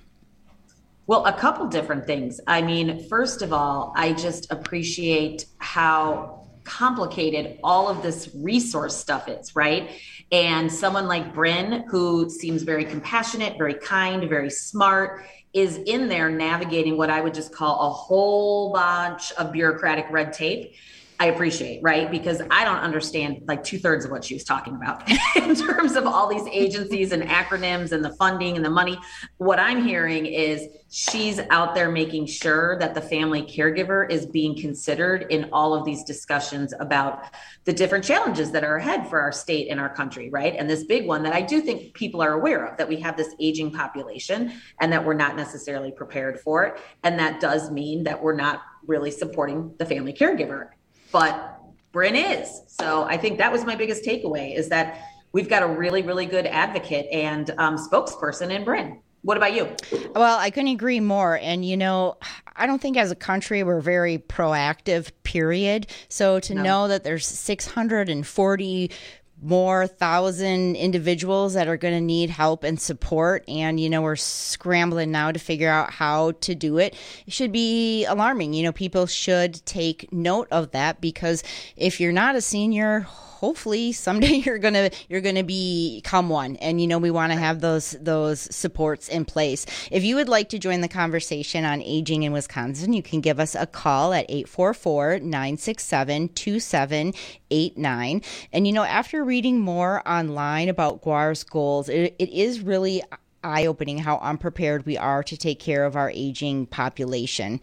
Well, a couple different things. I mean, first of all, I just appreciate how complicated all of this resource stuff is, right? And someone like Bryn, who seems very compassionate, very kind, very smart, is in there navigating what I would just call a whole bunch of bureaucratic red tape. I appreciate, right? Because I don't understand like two thirds of what she was talking about in terms of all these agencies and acronyms and the funding and the money. What I'm hearing is she's out there making sure that the family caregiver is being considered in all of these discussions about the different challenges that are ahead for our state and our country, right? And this big one that I do think people are aware of, that we have this aging population and that we're not necessarily prepared for it. And that does mean that we're not really supporting the family caregiver. But Bryn is. So I think that was my biggest takeaway, is that we've got a really, really good advocate and um, spokesperson in Bryn. What about you? Well, I couldn't agree more. And, you know, I don't think as a country we're very proactive, period. So to no. know that there's six hundred forty more thousand individuals that are going to need help and support. And, you know, we're scrambling now to figure out how to do it. It should be alarming. You know, people should take note of that, because if you're not a senior, hopefully someday you're going to you're going to become one. And, you know, we want to have those those supports in place. If you would like to join the conversation on aging in Wisconsin, you can give us a call at eight four four, nine six seven, two seven eight nine. And, you know, after reading more online about G W A R's goals, it, it is really eye-opening how unprepared we are to take care of our aging population.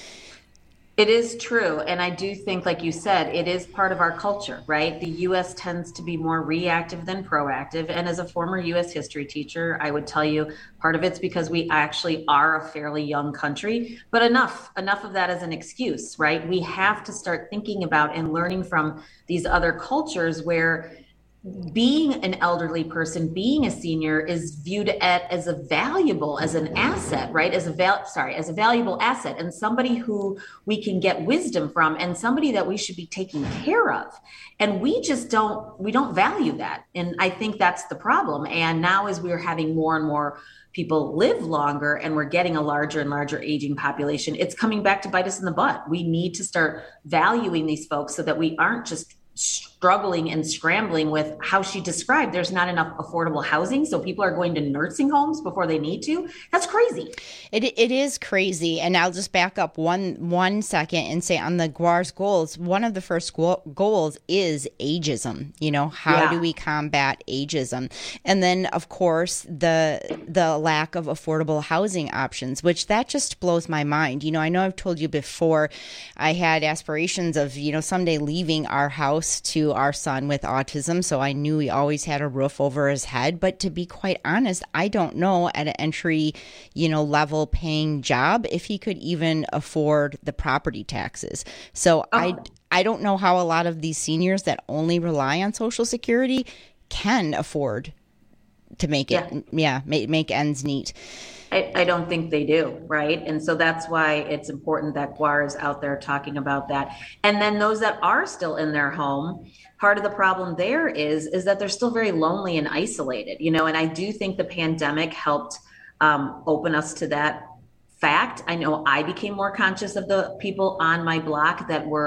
It is true. And I do think, like you said, it is part of our culture, right? The U S tends to be more reactive than proactive. And as a former U S history teacher, I would tell you part of it's because we actually are a fairly young country, but enough, enough of that as an excuse, right? We have to start thinking about and learning from these other cultures where being an elderly person, being a senior is viewed at as a valuable, as an asset, right? As a val, sorry, as a valuable asset, and somebody who we can get wisdom from, and somebody that we should be taking care of. And we just don't, we don't value that. And I think that's the problem. And now as we're having more and more people live longer and we're getting a larger and larger aging population, it's coming back to bite us in the butt. We need to start valuing these folks so that we aren't just struggling and scrambling with how she described there's not enough affordable housing, so people are going to nursing homes before they need to. That's crazy. It it is crazy. And I'll just back up one one second and say on the G W A R's goals, one of the first goals is ageism. You know, how yeah. do we combat ageism? And then, of course, the the lack of affordable housing options, which that just blows my mind. You know, I know I've told you before, I had aspirations of, you know, someday leaving our house to our son with autism, so I knew he always had a roof over his head. But to be quite honest, I don't know at an entry, you know, level paying job if he could even afford the property taxes. So oh. I I don't know how a lot of these seniors that only rely on Social Security can afford to make it, yeah, yeah make, make ends meet. I, I don't think they do, right? And so that's why it's important that G W A R is out there talking about that. And then those that are still in their home, part of the problem there is, is that they're still very lonely and isolated, you know, and I do think the pandemic helped um, open us to that fact. I know I became more conscious of the people on my block that were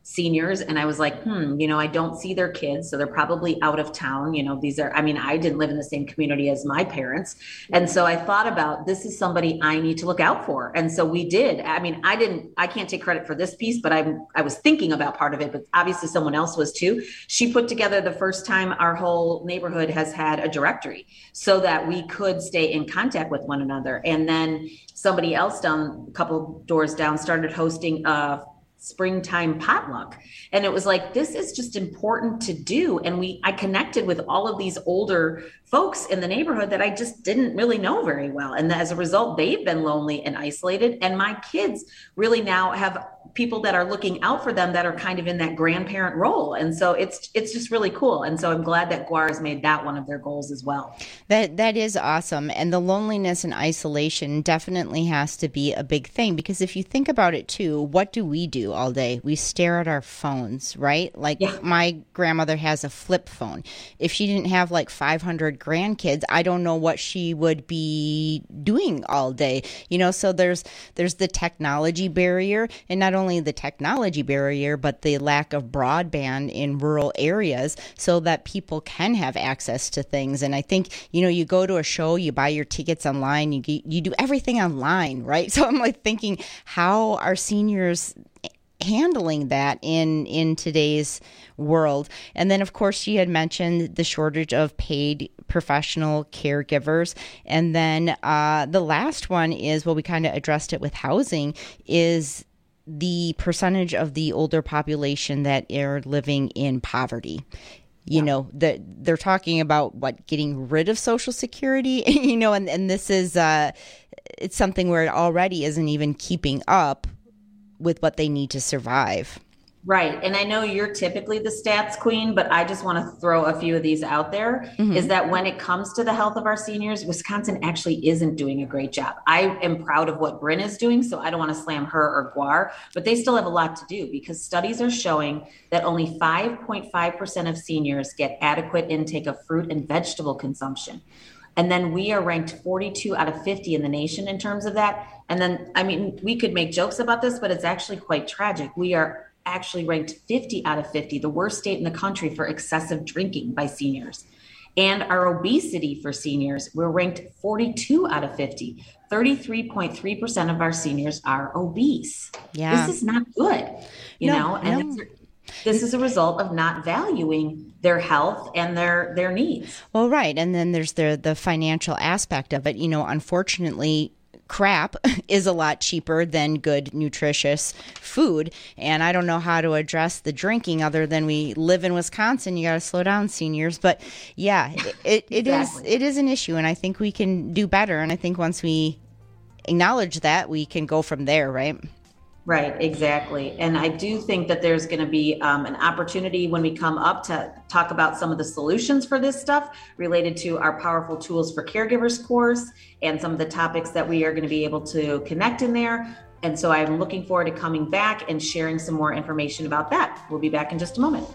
seniors, and I was like, hmm, you know, I don't see their kids, so they're probably out of town. You know, these are, I mean, I didn't live in the same community as my parents. And so I thought about, this is somebody I need to look out for. And so we did. I mean, I didn't, I can't take credit for this piece, but I I was thinking about part of it, but obviously someone else was too. She put together the first time our whole neighborhood has had a directory so that we could stay in contact with one another. And then somebody else down, a couple doors down, started hosting a springtime potluck. And it was like, this is just important to do. And we, I connected with all of these older folks in the neighborhood that I just didn't really know very well. And as a result, they've been lonely and isolated. And my kids really now have people that are looking out for them that are kind of in that grandparent role. And so it's, it's just really cool. And so I'm glad that G W A R has made that one of their goals as well. That, that is awesome. And the loneliness and isolation definitely has to be a big thing, because if you think about it too, what do we do all day? We stare at our phones, right? Like yeah. my grandmother has a flip phone. If she didn't have like five hundred grandkids, I don't know what she would be doing all day. You know, so there's there's the technology barrier, and not only the technology barrier, but the lack of broadband in rural areas so that people can have access to things. And I think, you know, you go to a show, you buy your tickets online, you you do everything online, right? So I'm like thinking, how are seniors handling that in in today's world? And then of course she had mentioned the shortage of paid professional caregivers, and then uh the last one is, well, we kind of addressed it with housing, is the percentage of the older population that are living in poverty. You yeah. know, that they're talking about what, getting rid of Social Security, you know, and, and this is uh it's something where it already isn't even keeping up with what they need to survive. Right. And I know you're typically the stats queen, but I just want to throw a few of these out there, mm-hmm. is that when it comes to the health of our seniors, Wisconsin actually isn't doing a great job. I am proud of what Bryn is doing, so I don't want to slam her or G W A R, but they still have a lot to do, because studies are showing that only five point five percent of seniors get adequate intake of fruit and vegetable consumption. And then we are ranked forty-two out of fifty in the nation in terms of that. And then, I mean, we could make jokes about this, but it's actually quite tragic. We are actually ranked fifty out of fifty, the worst state in the country for excessive drinking by seniors. And our obesity for seniors, we're ranked forty-two out of fifty. thirty-three point three percent of our seniors are obese. Yeah. This is not good, you no, know, and no. it's, this is a result of not valuing their health and their, their needs. Well, right. And then there's the, the financial aspect of it. You know, unfortunately, crap is a lot cheaper than good, nutritious food. And I don't know how to address the drinking other than we live in Wisconsin. You got to slow down, seniors. But yeah, it, it exactly. is it is an issue, and I think we can do better. And I think once we acknowledge that, we can go from there, right? Right, exactly. And I do think that there's going to be um, an opportunity when we come up to talk about some of the solutions for this stuff related to our Powerful Tools for Caregivers course and some of the topics that we are going to be able to connect in there. And so I'm looking forward to coming back and sharing some more information about that. We'll be back in just a moment.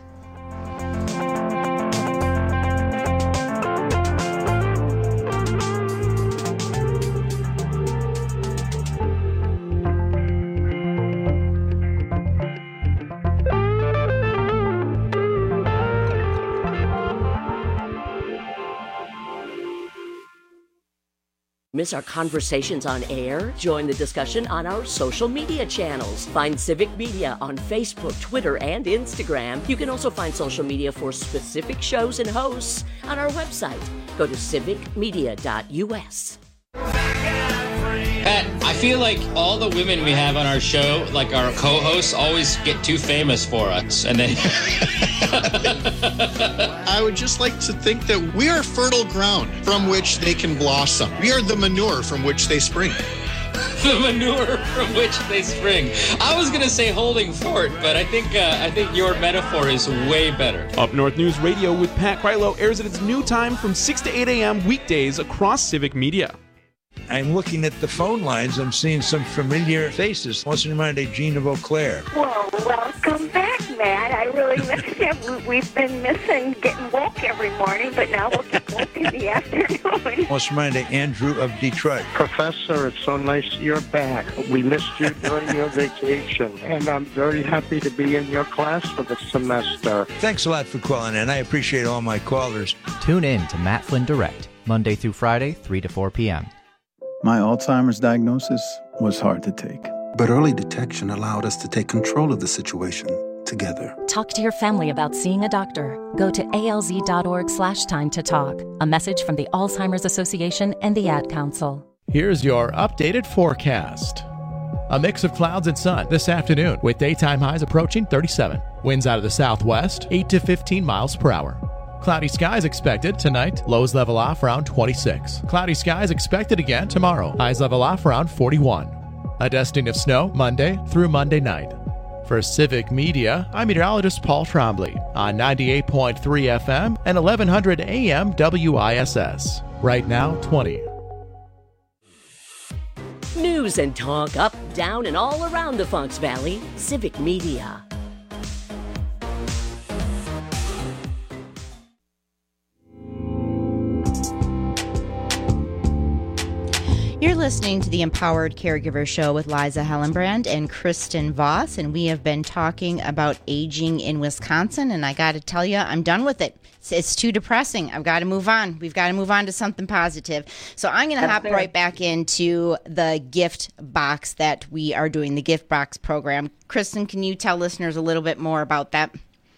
Miss our conversations on air? Join the discussion on our social media channels. Find Civic Media on Facebook, Twitter, and Instagram. You can also find social media for specific shows and hosts on our website. Go to civic media dot u s. Pat, I feel like all the women we have on our show, like our co-hosts, always get too famous for us. And then I would just like to think that we are fertile ground from which they can blossom. We are the manure from which they spring. The manure from which they spring. I was going to say holding fort, but I think uh, I think your metaphor is way better. Up North News Radio with Pat Krylo airs at its new time from six to eight a.m. weekdays across Civic Media. I'm looking at the phone lines. I'm seeing some familiar faces. What's in your mind, Jean of Eau Claire? Well, welcome back, Matt. I really missed you. We've been missing getting woke every morning, but now we'll get woke in the afternoon. Let's remind Andrew of Detroit. Professor, it's so nice you're back. We missed you during your vacation, and I'm very happy to be in your class for the semester. Thanks a lot for calling in. I appreciate all my callers. Tune in to Matt Flynn Direct, Monday through Friday, three to four p.m. My Alzheimer's diagnosis was hard to take. But early detection allowed us to take control of the situation together. Talk to your family about seeing a doctor. Go to alz.org slash time to talk. A message from the Alzheimer's Association and the Ad Council. Here's your updated forecast. A mix of clouds and sun this afternoon with daytime highs approaching thirty-seven. Winds out of the southwest, eight to fifteen miles per hour. Cloudy skies expected tonight. Lows level off around twenty-six. Cloudy skies expected again tomorrow. Highs level off around forty-one. A dusting of snow Monday through Monday night. For Civic Media, I'm meteorologist Paul Trombley on ninety-eight point three F M and eleven hundred A M W I S S. Right now, twenty. News and talk up, down, and all around the Fox Valley. Civic Media. You're listening to the Empowered Caregiver Show with Liza Hellenbrand and Kristen Voss, and we have been talking about aging in Wisconsin, and I got to tell you, I'm done with it. It's, it's too depressing. I've got to move on. We've got to move on to something positive. So I'm going to hop fair. right back into the gift box that we are doing, the gift box program. Kristen, can you tell listeners a little bit more about that?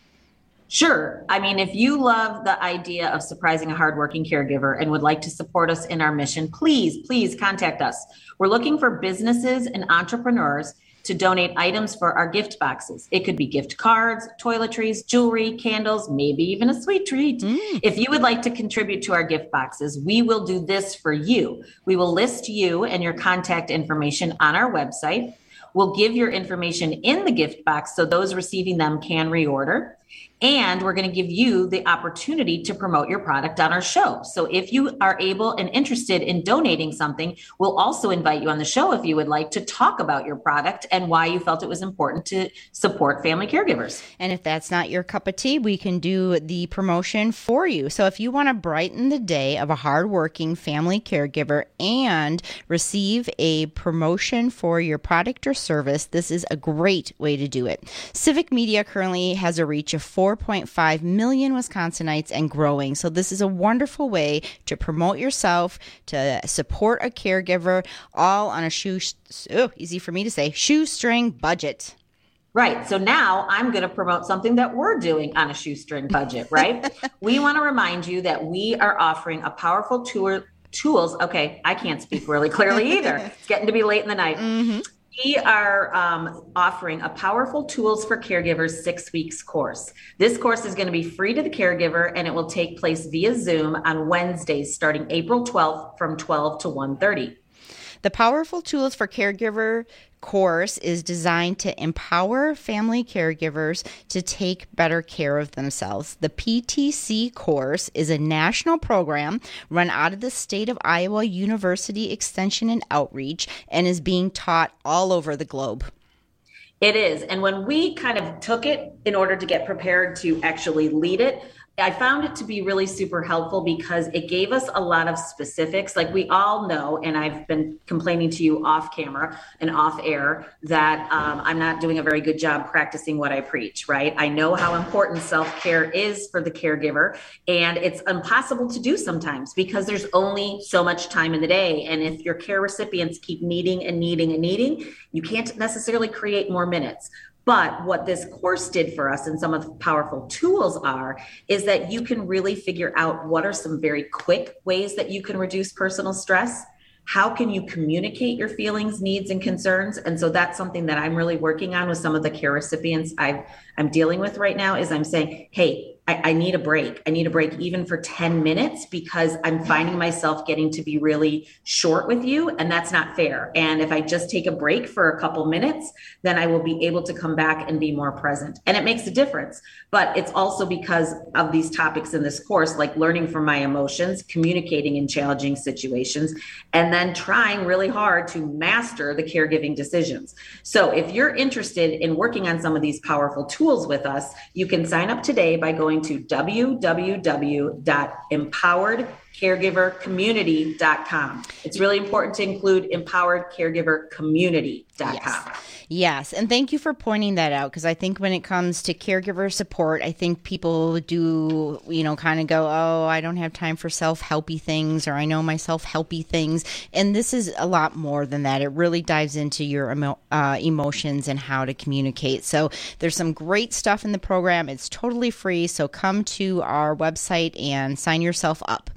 Sure. I mean, if you love the idea of surprising a hardworking caregiver and would like to support us in our mission, please, please contact us. We're looking for businesses and entrepreneurs to donate items for our gift boxes. It could be gift cards, toiletries, jewelry, candles, maybe even a sweet treat. Mm. If you would like to contribute to our gift boxes, we will do this for you. We will list you and your contact information on our website. We'll give your information in the gift box so those receiving them can reorder. And we're going to give you the opportunity to promote your product on our show. So if you are able and interested in donating something, we'll also invite you on the show if you would like to talk about your product and why you felt it was important to support family caregivers. And if that's not your cup of tea, we can do the promotion for you. So if you want to brighten the day of a hardworking family caregiver and receive a promotion for your product or service, this is a great way to do it. Civic Media currently has a reach of four point five million Wisconsinites and growing. So this is a wonderful way to promote yourself, to support a caregiver, all on a shoe, oh, easy for me to say, shoestring budget. Right. So now I'm going to promote something that we're doing on a shoestring budget, right? We want to remind you that we are offering a powerful tour tools. Okay. I can't speak really clearly either. It's getting to be late in the night. Mm-hmm. We are um, offering a Powerful Tools for Caregivers six weeks course. This course is going to be free to the caregiver, and it will take place via Zoom on Wednesdays starting April twelfth from twelve to one thirty. The Powerful Tools for Caregiver course is designed to empower family caregivers to take better care of themselves. The P T C course is a national program run out of the State of Iowa University Extension and Outreach and is being taught all over the globe. It is. And when we kind of took it in order to get prepared to actually lead it, I found it to be really super helpful because it gave us a lot of specifics. Like we all know, and I've been complaining to you off camera and off air, that um, I'm not doing a very good job practicing what I preach, right? I know how important self-care is for the caregiver, and it's impossible to do sometimes because there's only so much time in the day. And if your care recipients keep needing and needing and needing, you can't necessarily create more minutes. But what this course did for us and some of the powerful tools are, is that you can really figure out what are some very quick ways that you can reduce personal stress. How can you communicate your feelings, needs, and concerns? And so that's something that I'm really working on with some of the care recipients I've, I'm dealing with right now is I'm saying, hey, I, I need a break. I need a break even for ten minutes because I'm finding myself getting to be really short with you, and that's not fair. And if I just take a break for a couple minutes, then I will be able to come back and be more present. And it makes a difference. But it's also because of these topics in this course, like learning from my emotions, communicating in challenging situations, and then trying really hard to master the caregiving decisions. So if you're interested in working on some of these powerful tools with us, you can sign up today by going to w w w dot empowered caregiver community dot com. It's really important to include empowered caregiver community dot com. Yes. Yes. And thank you for pointing that out, because I think when it comes to caregiver support, I think people do, you know, kind of go, oh, I don't have time for self-helpy things, or I know my self-helpy things. And this is a lot more than that. It really dives into your emo- uh, emotions and how to communicate. So there's some great stuff in the program. It's totally free. So come to our website and sign yourself up.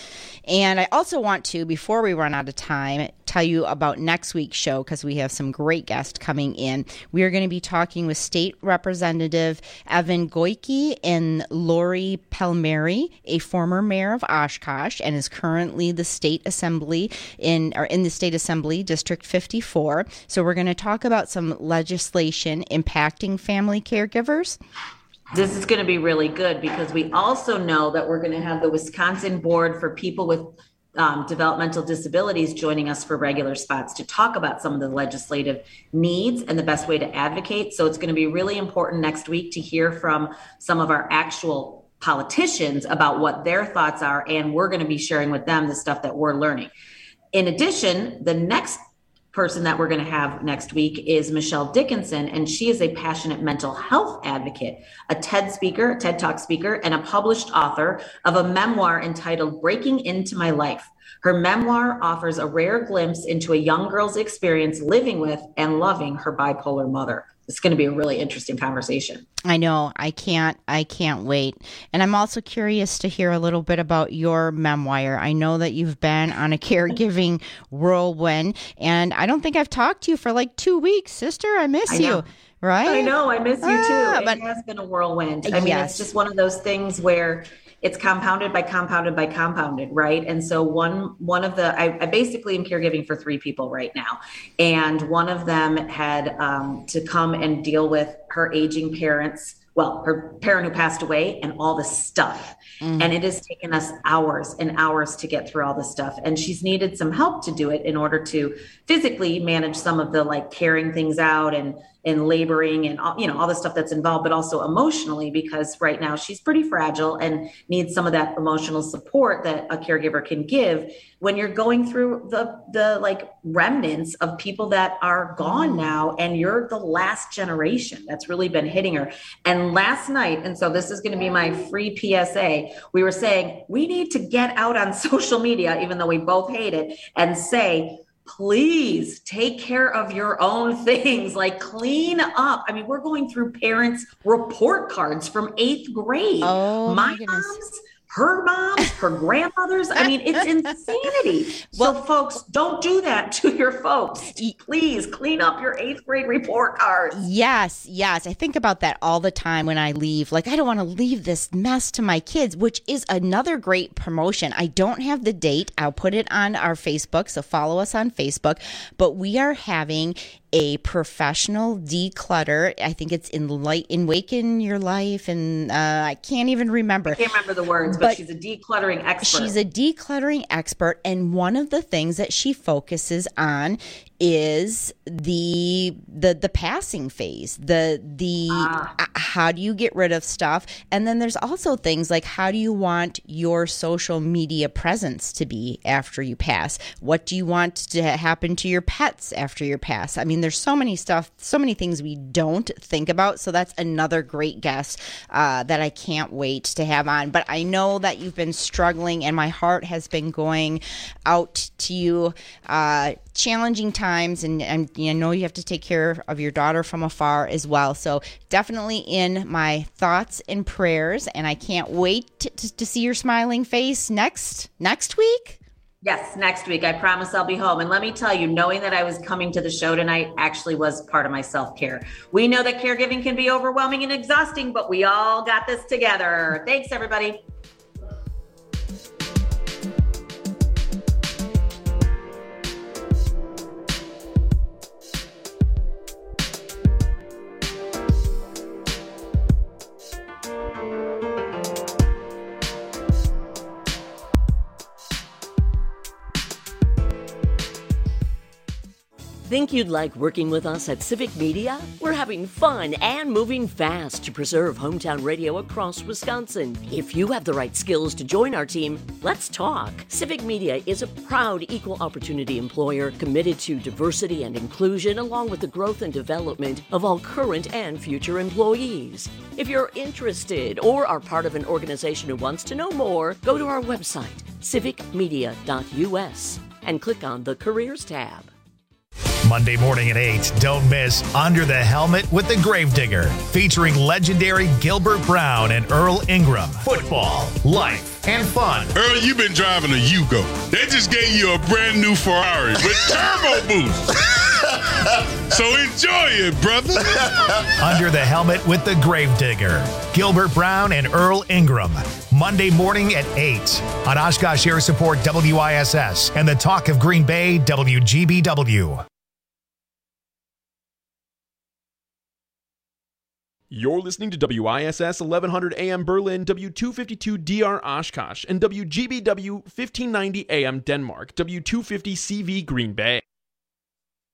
And I also want to, before we run out of time, tell you about next week's show, because we have some great guests coming in. We are going to be talking with State Representative Evan Goyke and Lori Palmieri, a former mayor of Oshkosh and is currently the state assembly in or in the state assembly District fifty-four. So we're going to talk about some legislation impacting family caregivers. This is going to be really good because we also know that we're going to have the Wisconsin Board for People with um, Developmental Disabilities joining us for regular spots to talk about some of the legislative needs and the best way to advocate. So it's going to be really important next week to hear from some of our actual politicians about what their thoughts are, and we're going to be sharing with them the stuff that we're learning. In addition, the next person that we're going to have next week is Michelle Dickinson, and she is a passionate mental health advocate, a TED speaker, a TED Talk speaker, and a published author of a memoir entitled Breaking Into My Life. Her memoir offers a rare glimpse into a young girl's experience living with and loving her bipolar mother. It's going to be a really interesting conversation. I know. I can't, I can't wait. And I'm also curious to hear a little bit about your memoir. I know that you've been on a caregiving whirlwind, and I don't think I've talked to you for like two weeks. Sister, I miss I you. Right? I know. I miss you ah, too. But, it has been a whirlwind. I mean, yes. It's just one of those things where it's compounded by compounded by compounded, right? And so one one of the, I, I basically am caregiving for three people right now. And one of them had um, to come and deal with her aging parents, well, her parent who passed away and all the stuff. Mm. And it has taken us hours and hours to get through all this stuff. And she's needed some help to do it in order to physically manage some of the like carrying things out and and laboring and, you know, all the stuff that's involved, but also emotionally, because right now she's pretty fragile and needs some of that emotional support that a caregiver can give when you're going through the, the like remnants of people that are gone now. And you're the last generation that's really been hitting her. And last night, and so this is going to be my free P S A, we were saying, we need to get out on social media, even though we both hate it, and say, please take care of your own things, like clean up. I mean, we're going through parents' report cards from eighth grade. Oh, my, my mom's, her moms, her grandmothers. I mean, it's insanity. Well, so folks, don't do that to your folks. Please clean up your eighth grade report cards. Yes, yes. I think about that all the time when I leave. Like, I don't want to leave this mess to my kids, which is another great promotion. I don't have the date. I'll put it on our Facebook, so follow us on Facebook. But we are having a professional declutter. I think it's in light in Waken Your Life, and uh, I can't even remember. I can't remember the words, but, but she's a decluttering expert. She's a decluttering expert, and one of the things that she focuses on is the the the passing phase, the the ah. uh, how do you get rid of stuff, and then there's also things like how do you want your social media presence to be after you pass? What do you want to happen to your pets after you pass? I mean, there's so many stuff, so many things we don't think about. So that's another great guest uh, that I can't wait to have on. But I know that you've been struggling, and my heart has been going out to you. Uh, challenging times, and, and you know you have to take care of your daughter from afar as well. So definitely in my thoughts and prayers, and I can't wait to, to, to see your smiling face next next week. Yes, next week. I promise I'll be home. And let me tell you, knowing that I was coming to the show tonight actually was part of my self-care. We know that caregiving can be overwhelming and exhausting, but we all got this together. Thanks, everybody. Think you'd like working with us at Civic Media? We're having fun and moving fast to preserve hometown radio across Wisconsin. If you have the right skills to join our team, let's talk. Civic Media is a proud equal opportunity employer committed to diversity and inclusion, along with the growth and development of all current and future employees. If you're interested or are part of an organization who wants to know more, go to our website, civic media dot u s, and click on the Careers tab. Monday morning at eight, don't miss Under the Helmet with the Gravedigger, featuring legendary Gilbert Brown and Earl Ingram. Football, life, and fun. Earl, you've been driving a Yugo. They just gave you a brand new Ferrari with turbo boost. So enjoy it, brother. Under the Helmet with the Gravedigger, Gilbert Brown and Earl Ingram. Monday morning at eight on Oshkosh Air Support W I S S and the Talk of Green Bay W G B W. You're listening to W I S S eleven hundred A M Berlin, W two fifty-two D R Oshkosh, and W G B W fifteen ninety A M Denmark, W two fifty C V Green Bay.